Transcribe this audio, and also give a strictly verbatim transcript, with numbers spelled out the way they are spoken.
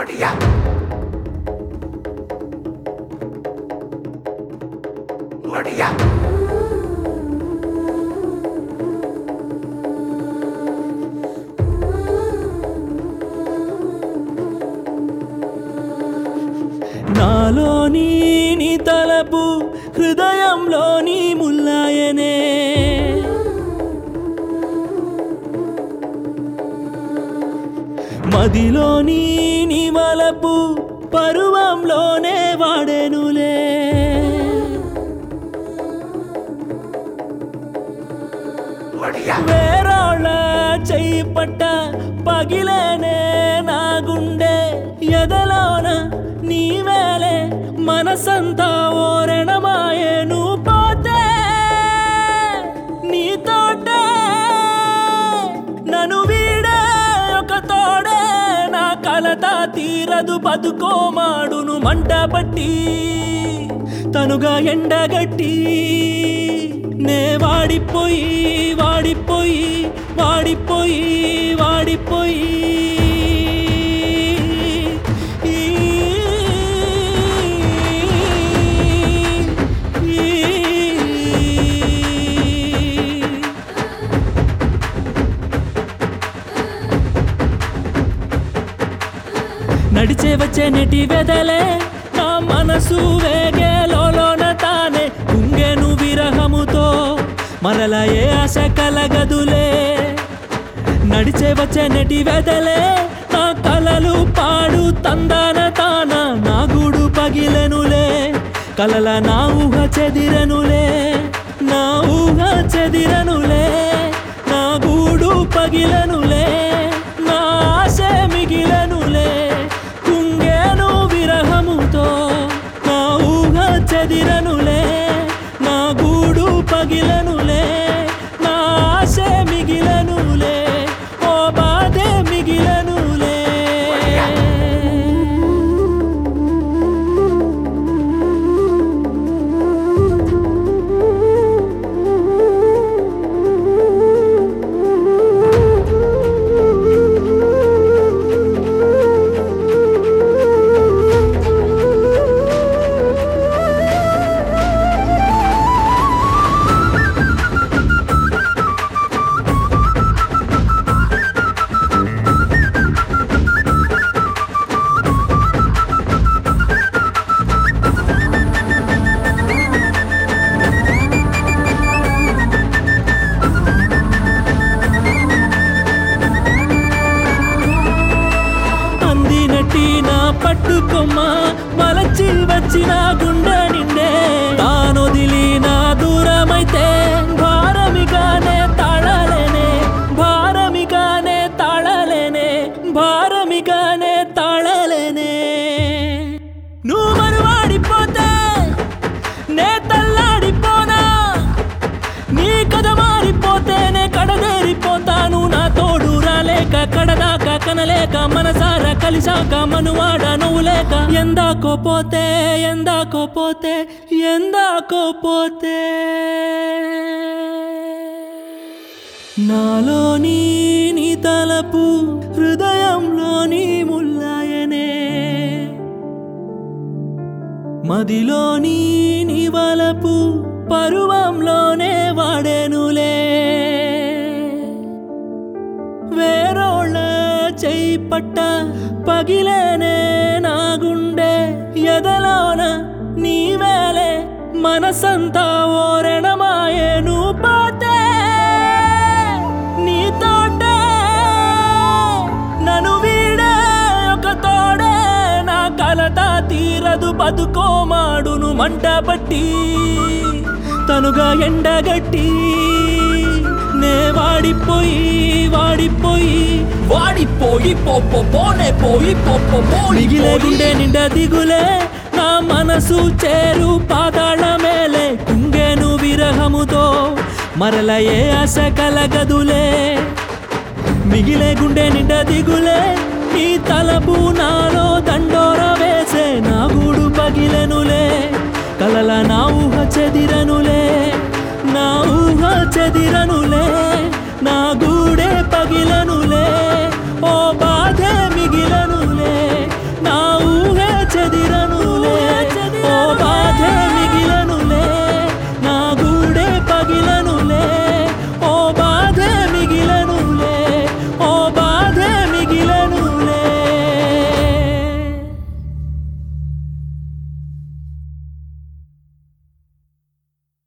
बढ़िया बढ़िया నాలోని నీ తలపు హృదయంలోని ముల్లాయనే మదిలోని నీ వలపు పరువంలోనే వాడెనులే बढ़िया వేరోళ్ళ చెయ్యి పట్ట పగిలేనే నా గుండె ఎదలోన నీ వేలే మనసంతా ఓరణమాయే నువ్వు పోతే నీతోటే నన్ను వీడే ఒక తోడే నా కలత తీరదు బతుకోమాడును మంట పట్టి తనుగా ఎండగట్టి నే వాడిపోయి వాడిపోయి వాడిపోయి వాడిపోయి నడిచే వచ్చే నెటి వెదలే నా మనసు వేగే లోన తానే కుంగెను విరహముతో మరలా ఏ ఆశ కలగదులే నడిచే వచ్చే నెటి వెదలే నా కలలు పాడు తందాన తాన నా గూడు పగిలెనులే కలల నా ఊహ చెదిరనులే నా ఊహ చెదిరనులే నా గూడు పగిలనులే నా ఆశ మిగిలనులే కుంగేను విరహముతో నా ఊహ చెదిరనులే నా గూడు పగిలనులే నా ఆశ మిగిలనులే ఓ బాధే మిగిలనులే నా పట్టుకొమ్మ వలచి వచ్చిన గుండె నిండే తానొదిలి నా దూరమైతే భారమిగానే తాళలేనే భారమిగానే తాళలేనే భారమిగానే తాళలేనే నువ్వు మరువాడిపోతే నే తల్లాడిపోనా నీ కథ మారిపోతేనే కడదేరిపోతాను నా తోడు రాలేక కడదాకా కనలేక మనసారా కలిసాక మనువాడ నువ్వు లేక ఎందాకో పోతే ఎందాకో పోతే ఎందాకో పోతే నాలోని నీ తలపు హృదయంలోని ముల్లాయనే మదిలోని నీ వలపు పరువంలోనే వాడెనులే వేరోళ్ళ చెయ్యి పట్ట పగిలేనే నా గుండె ఎదలోన నీ వేలే మనసంతా ఓరణమాయే నువ్వు పోతే నీతోటే నన్ను వీడే ఒక తోడే నా కలత తీరదు బతుకోమాడును మంట పట్టి తనుగా ఎండగట్టి నే వాడిపోయి వాడిపోయి వాడిపోయి పోపో పోనే పోయి పోపో మిగిలే గుండె నిండా దిగులే నా మనసు చేరు పాతాళ మేలే కుంగేను విరహముతో మరల ఏ ఆశ కలగదులే మిగిలే గుండె నిండా దిగులే నీ తలపు నాలో దండోర వేసే నా గూడు పగిలెనులే కలల నా ఊహ చెదిరనులే నా ఊహ చెదిరనులే